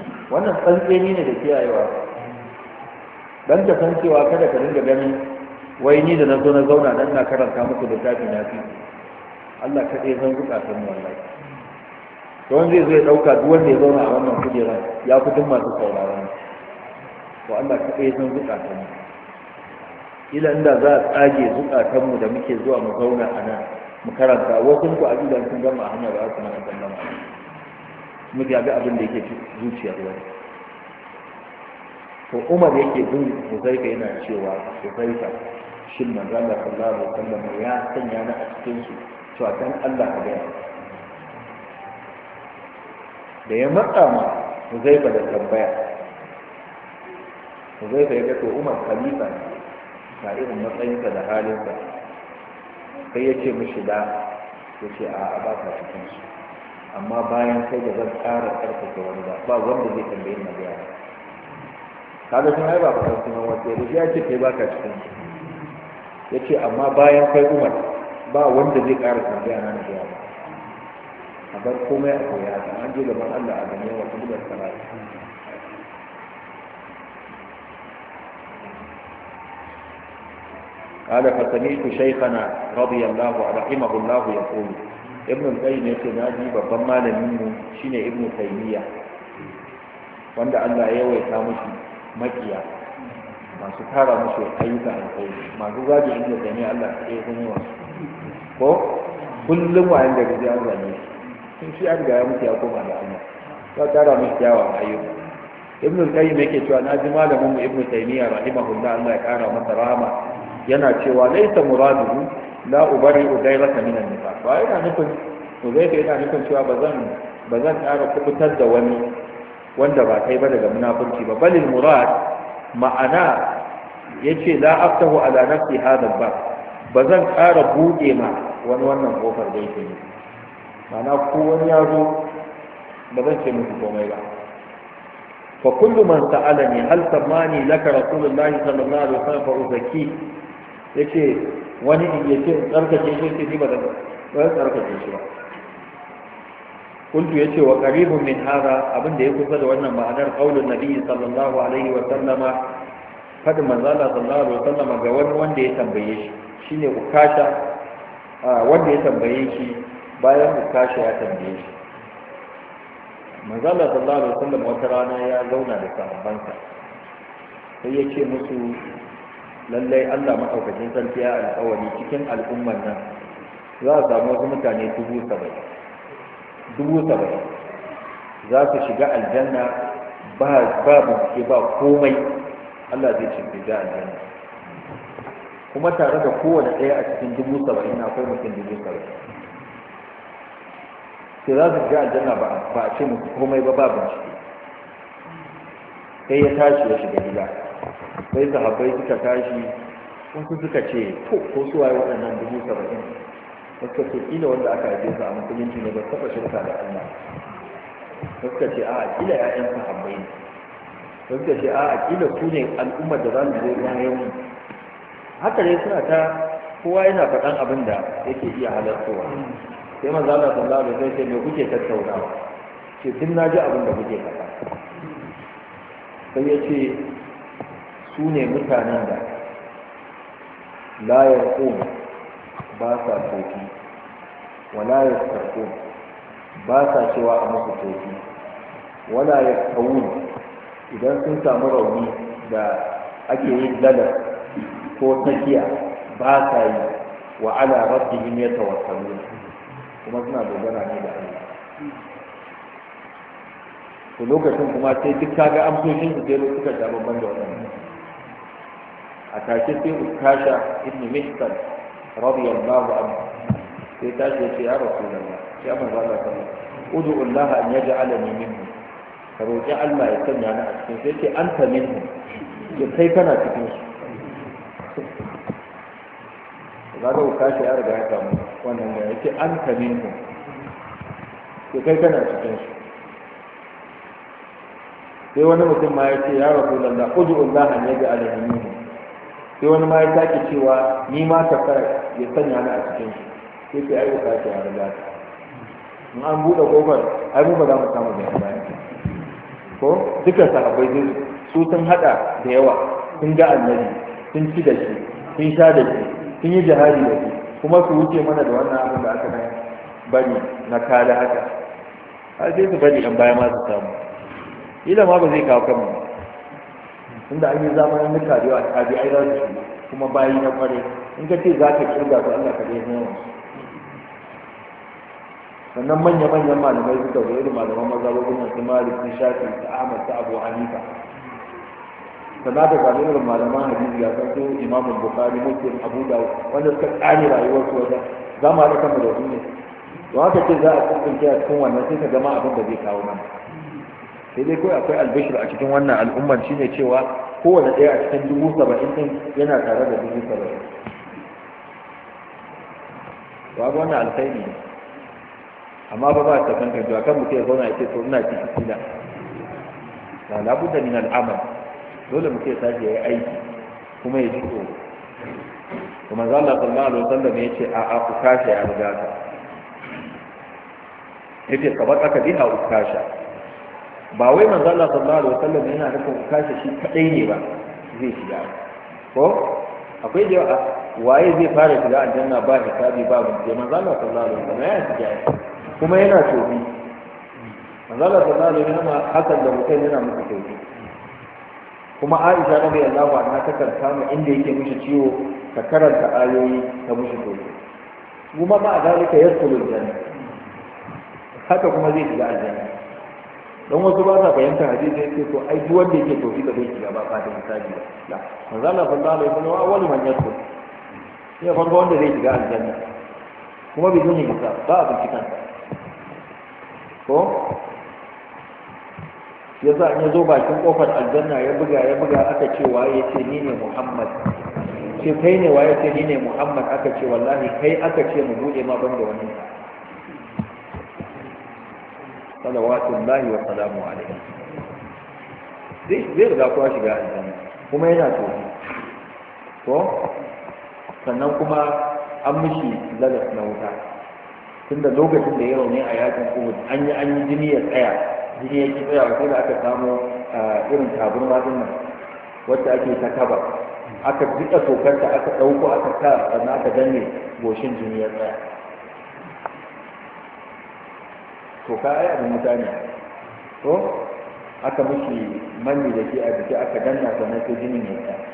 wannan tsantseni ne da kiyayewa dan ka san cewa kada ka dinga ganin wai ni da na zo na zauna nan na karanta muku littafi na fi Allah kaɗai zan zukatan mu wallahi to wanda zai ɗauka duk wanda ya zauna a wannan kujerar ya fi duk masu sauraron to Allah kaɗai zan zukatan mu ila inda za a tsage zukatan mu da muke zuwa mu zauna a nan mu karanta wasu ku a gidan sun gama a hanyar ba su mana sallama muke ga abin da yake zuciyar wani to Umar yake bin Huzaifa yana cewa Huzaifa shin manzo Allah sallallahu alaihi wasallam ya sanya ni a cikin su to dan Allah ka gaya da ya matsa ma Huzaifa da tambaya Huzaifa ya ga to Umar khalifa ga irin matsayinsa da halinsa sai ya ce mishi da ya ce a ba ka cikin su amma bayan kai da zan ƙara ƙarfafa wani ba ba wanda zai tambaye na gaya kaga sun ai ba ka san sunan wata ya ce kai baka cikin su ya ce amma bayan kai Umar ba wanda zai ƙara tambaya na gaya ba a bar komai a koya ta an je gaban Allah a gane wa kuma da salatu قال فسمعت شيخنا رضي الله رحمه الله يقول ابن القيم yace naji babban malamin mu shine ibn taymiya wanda Allah ya yawaita mushi makiya masu tara mushi ayyuka alkhairi masu gaji ibn taymiya Allah ya yi wa ko kullum wayan da gaji Allah ne sun shi an ga ya mutu ya koma da Allah ya tara mushi yawa ayyuka ibn al-qayyim yake cewa naji malamin mu ibn taymiya rahimahullah Allah ya kara masa rahama yana cewa laisa muraduhu la ubari udairata min an-nifaq ba yana nufin to zai ga yana nufin cewa bazan bazan ƙara kubutar da wani wanda ba kai ba daga munafurci ba balil murad ma'ana yace la aftahu ala nafsi hada ba bazan ƙara buɗe ma wani wannan kofar da yake ne ma'ana ko wani ya zo bazan ce muku komai ba fa kullu man sa'alani hal samani laka rasulullahi sallallahu alaihi wasallam fa uzaki yace wani in yace tsarkake shi sai ni ba da ba tsarkake shi ba kuntu yace wa qaribun min hada abin da ya kusa da wannan ma'anar qaulun nabi sallallahu alaihi wa sallama fadin manzo Allah sallallahu alaihi wa sallama ga wani wanda ya tambaye shi shine ukasha wanda ya tambaye shi bayan ukasha ya tambaye shi manzo Allah sallallahu alaihi wa sallam wata rana ya zauna da sahabbansa sai ya ce musu lallai Allah maɗaukacin sarki ya alƙawari cikin al'ummar nan za a samu wasu mutane dubu saba'in dubu saba'in za su shiga aljanna ba bincike ba komai Allah zai shiga aljanna kuma tare da kowane ɗaya a cikin dubu saba'in akwai mutum dubu saba'in sai za su shiga aljanna ba a ce musu komai ba ba bincike sai ya tashi ya shiga gida sai sahabbai suka tashi wasu suka ce to ko su waye waɗannan dubu saba'in suka ce kila wanda aka haife su a musulunci ne ba taɓa shirka da Allah suka ce a kila ƴaƴan sahabbai ne suka ce a kila su ne al'ummar da za su zo bayan mu haka ne suna ta kowa yana faɗan abin da yake iya halartowa sai manzo Allah sallallahu alaihi wasallam sai me kuke tattaunawa ce duk na ji abin da kuke faɗa sai ya ce su ne mutanen da layar ƙon ba sa toki wa layar ƙarƙon ba sa cewa a musu toki wala ya kawun idan sun samu rauni da ake yin lalar ko tafiya ba sa yi wa ala rabbihim yatawakkalun kuma suna dogara ne da Allah to lokacin kuma sai duk kaga amsoshin su sai suka sha babban da wannan a take sai ukasha ibn mihsan radiyallahu anhu sai tashi ya ce ya rasulullah ya manzo Allah sallallahu alaihi wasallam ud'u Allah an yaj'alani minhu ka roki Allah ya sanya ni a cikin sai ce anta minhu ya kai kana cikin su kaga ukasha ya riga ya samu wannan ya ce anta minhu ya kai kana cikin su sai wani mutum ma ya ce ya rasulullah ud'u Allah an yaj'alani minhu sai wani ma ya sake cewa ni ma ka fara ya sanya ni a cikin shi sai sai ai ka ce ya riga in an buɗe kofar ai mu ba za mu samu da baya ko dukkan sahabbai dai su sun hada da yawa sun ga annabi sun ci da shi sun sha da shi sun yi jihadi da shi kuma su wuce mana da wannan abin da aka nan bari na kada haka har sai su bari an baya ma su samu ila ma ba zai kawo kanmu inda an yi zamanin nuka da yawa tabi ai za su shi kuma bayi na kware in ka ce za ka kirga su Allah ka dai yawan sannan manya-manyan malamai suka zo irin malaman mazhabobin nan su Malik su Shafi su Ahmad su Abu Hanifa sannan da ga irin malaman hadisi ga san su Imam Bukhari Muslim Abu Dawud wanda suka tsare rayuwar su wajen zama da kanmu da su ne to haka ce za a tsinke a cikin wannan sai ka gama abin da zai kawo mana sai dai kawai akwai albishir a cikin wannan al'ummar shine cewa kowane ɗaya a cikin dubu saba'in ɗin yana tare da dubu saba'in ba ga wannan alkhairi ne amma ba ba ta kankan jiwa kan mutum ya zauna ya ce to ina cikin kila la labudda min al'amal dole mutum ya tashi ya yi aiki kuma ya ji tsoro kuma manzo Allah sallallahu alaihi wasallam ya ce a a ku kashe ya riga ka yace kabar aka biha ku kashe ba wai manzo Allah sallallahu alaihi wasallam yana nufin ku kashe shi kadai ne ba zai shiga ko akwai da waye zai fara shiga aljanna ba hisabi ba bincike manzo Allah sallallahu alaihi wasallam ya shiga kuma yana tobi manzo Allah sallallahu alaihi wasallam hakan da mutum yana musu tobi kuma Aisha radiyallahu anha ta karanta mu inda yake mishi ciwo ta karanta ayoyi ta mishi tobi kuma ma dalika yadkhulul janna haka kuma zai shiga aljanna don wasu ba sa fahimtar hadisi yake to ai duk wanda yake tobi ba zai shiga ba ba da misali ba manzo Allah sallallahu alaihi wasallam awwalu man yadkhul sai farko wanda zai shiga aljanna kuma bai zuni bisa ba a bincikan ko yasa in ya zo bakin kofar aljanna ya buga ya buga aka ce waye ce ni ne Muhammad ce kai ne waye ce ni ne Muhammad aka ce wallahi kai aka ce mu bude ma banda wani salawatullahi wa salamu alaihi zai zai riga kowa shiga aljanna kuma yana so ko sannan kuma an mishi lalas na wuta tunda lokacin da ya rauni a yakin Uhud an yi an yi jini ya tsaya jini ya ki tsaya sai da aka samu irin taburma din nan wacce ake ta kaba aka jika tokarta aka dauko aka sa sannan aka danne goshin jini ya tsaya to ka ai abin mutane to aka mishi manni da ke a jiki aka danna sannan sai jinin ya tsaya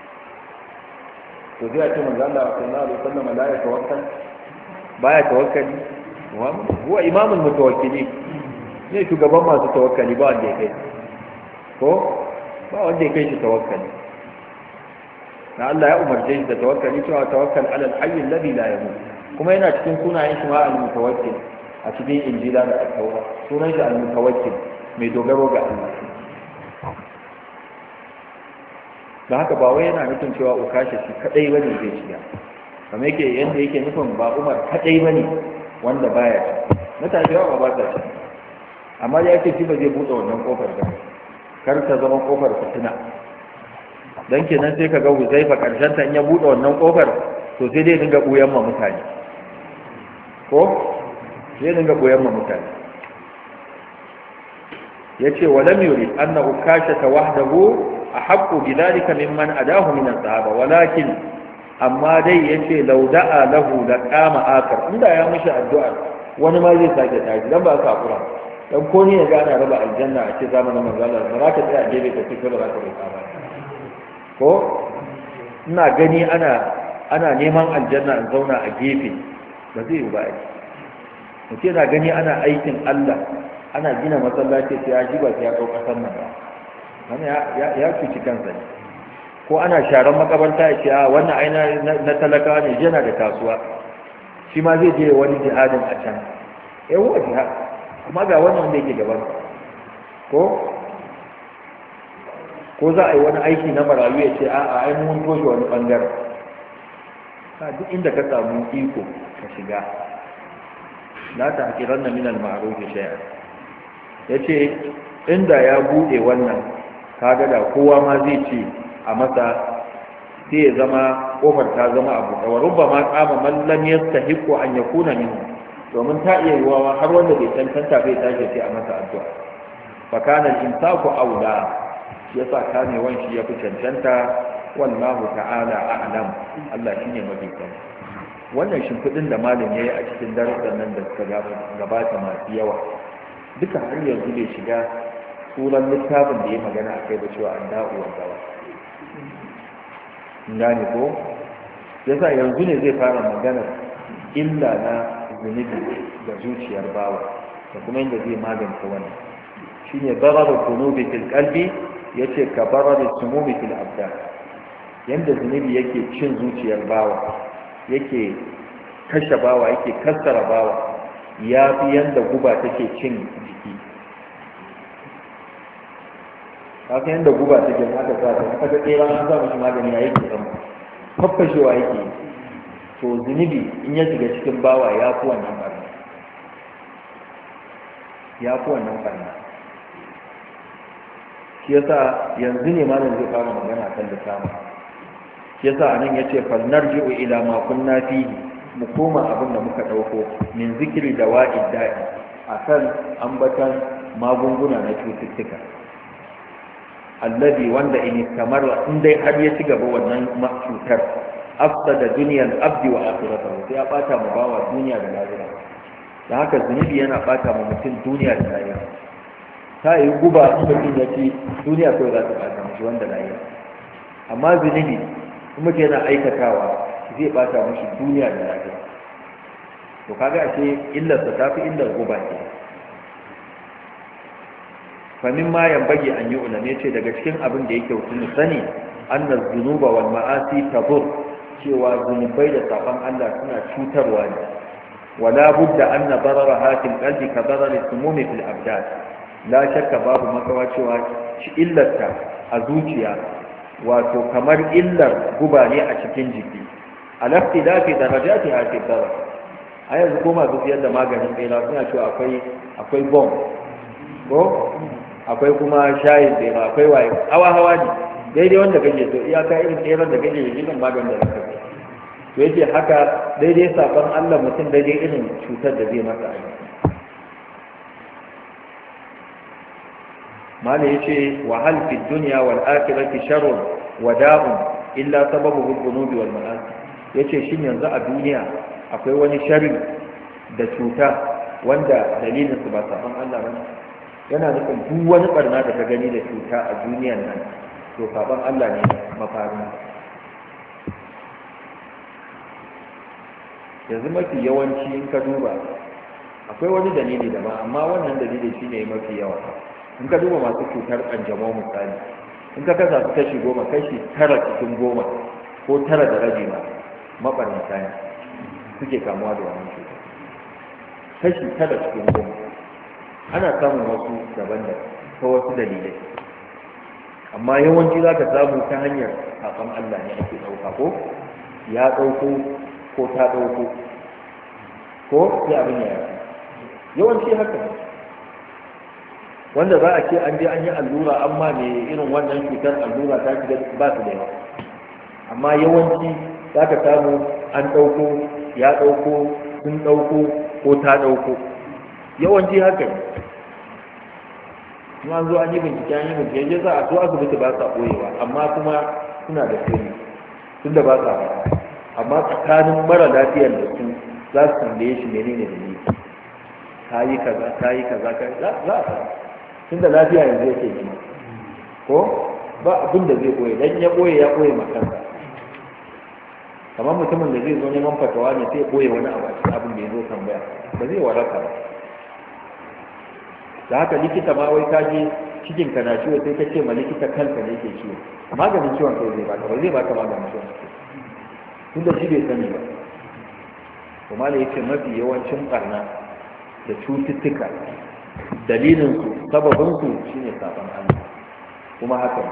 to zai ce manzo Allah sallallahu alaihi wasallam la ya tawakkal baya tawakkali wa huwa imamul mutawakkili ne shugaban masu tawakkali ba wanda ya kai ko ba wanda ya kai shi tawakkali na Allah ya umarce shi da tawakkali cewa tawakkal ala al-hayy alladhi la yamut kuma yana cikin sunayen shi ma al-mutawakkil a cikin injila da at-taura sunan shi al-mutawakkil mai dogaro ga Allah da haka ba wai yana nufin cewa ukashi shi kadai bane zai shiga kamar yake yanda yake nufin ba Umar kadai bane wanda baya ci mutane yawa ba sa ci amma ya ce shi ba zai buɗe wannan kofar ba kar ta zama kofar fitina dan kenan sai kaga Huzaifa karshen ta in ya buɗe wannan kofar to sai dai dinga buyan ma mutane ko sai dinga buyan ma mutane yace walam yurid annahu kashata wahdahu ahaqqu bidhalika mimman adahu min as-sahaba walakin amma dai yace law da'a lahu la qama akar inda ya mishi addu'a wani ma zai sake tashi dan ba ka kura dan ko ne ga ana raba aljanna a ce zamanin manzo Allah ba za ka tsaya gebe ka fito ba za ka roƙa ba ko ina gani ana ana neman aljanna in zauna a gefe ba zai yi ba ai mutum na gani ana aikin Allah ana gina masallaci sai ya ji ba sai ya ɗau ƙasar nan ba wani ya cuci kansa ne ko ana sharan makabarta ya ce a wannan aina na talakawa ne yana da kasuwa shi ma zai je wani jihadin a can yawa jihad kuma ga wannan wanda yake gaban ko ko za a yi wani aiki na marayu ya ce a a ai mun toshe wani bangare ka duk inda ka samu iko ka shiga la ta hakiran min al-ma'ruf shay'a yace inda ya bude wannan kaga da kowa ma zai ce a masa sai ya zama kofar ta zama abu da rubba ma kama man lam yastahiqu an yakuna minhu domin ta iya yiwa har wanda bai tantanta bai tashi sai a masa addu'a fa kana al-imsaku aula yasa kame wan shi ya fi cancanta wallahu ta'ala a'lam Allah shine mafi sani. Wannan shimfidin da malam yayi a cikin darussan nan da suka gabata masu yawa duka har yanzu bai shiga suran littafin da ya magana akai ba cewa an da'u wa dawa ngani ko yasa yanzu ne zai fara magana illa na zunubi da zuciyar bawa da kuma inda zai magance wannan shine dararu dhunubi fil qalbi yace ka dararu sumumi fil abdan yanda zunubi yake cin zuciyar bawa yake kashe bawa yake kassara bawa ya fi yanda guba take cin jiki haka yanda guba take haka sa ta kaga tsera an sa mishi magani yayi ke zama faffashewa yake to zunubi in ya shiga cikin bawa ya fi wannan barna ya fi wannan barna shi yasa yanzu ne malam zai fara magana kan littafin shi yasa anan yace fal narji'u ila ma kunna fihi mu koma abin da muka dauko min zikri da wa'id da'i akan ambatan magunguna na cututtuka alladhi wanda in kamar in dai har ya ci gaba wannan cutar afsada duniyal abdi wa akhiratahu sai ya bata mu bawa duniya da lahira da haka zunubi yana bata mu mutum duniya da lahira ta yi guba in mutum ya ci duniya kawai za ta bata mishi wanda lahira amma zunubi kuma ke yana aikatawa zai bata mashi duniya da lafiya to kaga ashe illarsa ta fi illar guba ke famin ma yambage an yi ulame ce daga cikin abin da yake mutum sani annar zunuba wal ma'asi tabur cewa zunubai da saban Allah suna cutarwa ne wala budda anna darara hatil qalbi ka darari sumumi fil abdan la shakka babu makawa cewa illarta a zuciya wato kamar illar guba ne a cikin jiki alafti dafi darajati hafi darar a yanzu ko masu siyar da maganin bera suna cewa akwai akwai bom ko akwai kuma shayin bera akwai waye hawa hawa ne daidai wanda kake so iyaka irin tseren da kake da jikin maganin da zaka to yake haka daidai sabon Allah mutum daidai irin cutar da zai masa aiki mala yace wa hal fi dunya wal akhirati sharrun wa da'un illa sababuhu dhunubi wal ma'asi yace shin yanzu a duniya akwai wani sharri da cuta wanda dalilin su ba saban Allah bane yana nufin duk wani barna da ka gani da cuta a duniyar nan to saban Allah ne mafarin yanzu mafi yawanci in ka duba akwai wani dalili da ba amma wannan dalili shine mafi yawa in ka duba masu cutar kanjamau misali in ka kasa su kashi goma kashi tara cikin goma ko tara da rabi ma mabarnata ne suke kamuwa da wannan cuta kashi tara cikin goma ana samun wasu daban da ta wasu dalilai amma yawanci za ka samu ta hanyar kafin Allah ne ake ɗauka ko ya ɗauko ko ta ɗauko ko sai abin ya yawanci haka wanda za a ce an je an yi allura amma mai irin wannan cutar allura ta shiga ba su da yawa amma yawanci za ka samu an ɗauko ya ɗauko sun ɗauko ko ta ɗauko yawanci haka ne kuma an zo an yi bincike an yi bincike ya za a so asibiti ba sa ɓoyewa amma kuma suna da sirri tun da ba sa ba amma tsakanin mara lafiyar da su za su tambaye shi menene da ni ka yi kaza ka yi kaza ka za a fara tun da lafiya yanzu yake yi ko ba abin da zai ɓoye dan ya ɓoye ya ɓoye makansa kamar mutumin da zai zo neman fatawa ne sai ɓoye wani abu a cikin abin da ya zo tambaya ba zai waraka ba da haka likita ma wai kaje cikin ka na ciwo sai ka ce ma likita kanka ne yake ciwo maganin ciwon kai zai baka ba zai baka maganin ciwon kai tun da shi bai sani ba kuma da yake mafi yawancin barna da cututtuka dalilin su sababin su shine sabon Allah kuma haka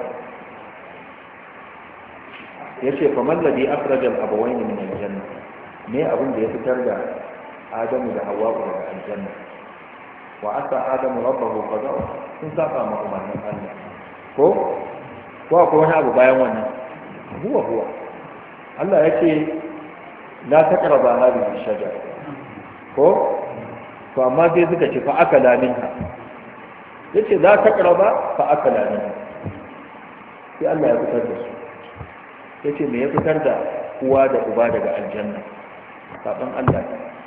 yace fa man ladhi akhraja al-abawayn min al-janna me abin da ya fitar da Adamu da Hawwa daga aljanna wa asa adamu rabbahu qada'a sun saba ma umarnin Allah ko ko akwai wani abu bayan wannan huwa huwa Allah yake la taqrabu hadhihi shajar ko to amma sai suka ce fa akala minha yace la taqraba fa akala minha sai Allah ya fitar da su yace me ya fitar da uwa da uba daga aljanna saban Allah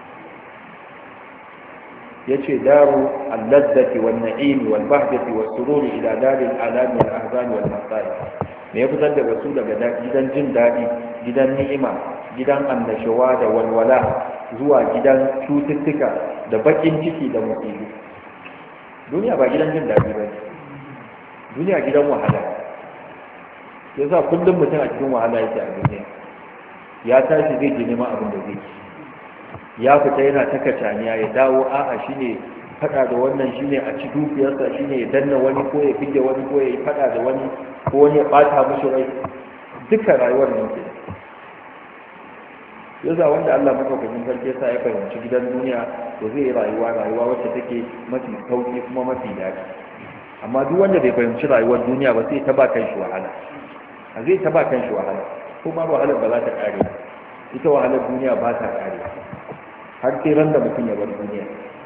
yace daru al-ladzati wan-na'im wal-bahjati was-sururi ila daril alami wal-ahzan wal-masa'ib me ya fitar da su daga gidan jin dadi gidan ni'ima gidan annashawa da walwala zuwa gidan cututtuka da bakin ciki da musibi duniya ba gidan jin dadi ba duniya gidan wahala yasa kullum mutum a cikin wahala yake a duniya ya tashi zai ji neman abin da zai ci ya fita yana ta kacaniya ya dawo a'a shine fada da wannan shine a ci dukiyarsa shine ya danna wani ko ya fige wani ko ya yi fada da wani ko wani ya bata mishi rai duka rayuwar nan ke yasa wanda Allah madaukakin sarki yasa ya fahimci gidan duniya to zai yi rayuwa rayuwa wacce take mafi sauki kuma mafi daɗi amma duk wanda bai fahimci rayuwar duniya ba sai ta ba kan shi wahala a zai ta ba kan shi wahala kuma wahalar ba za ta kare ita wahalar duniya ba ta kare har sai ran da mutum ya bar duniya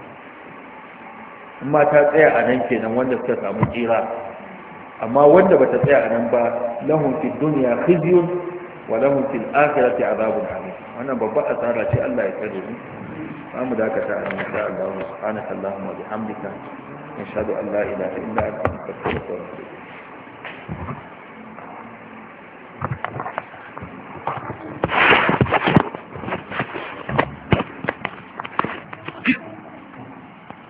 amma ta tsaya a nan kenan wanda suka samu jira amma wanda bata tsaya a nan ba lahum fid dunya khizyun wa lahum fil akhirati azabun alim wannan babbar asara ce Allah ya tsare mu amma dakata a nan insha Allah subhanaka allahumma wa bihamdika nashhadu an la ilaha illa anta astaghfiruka wa atubu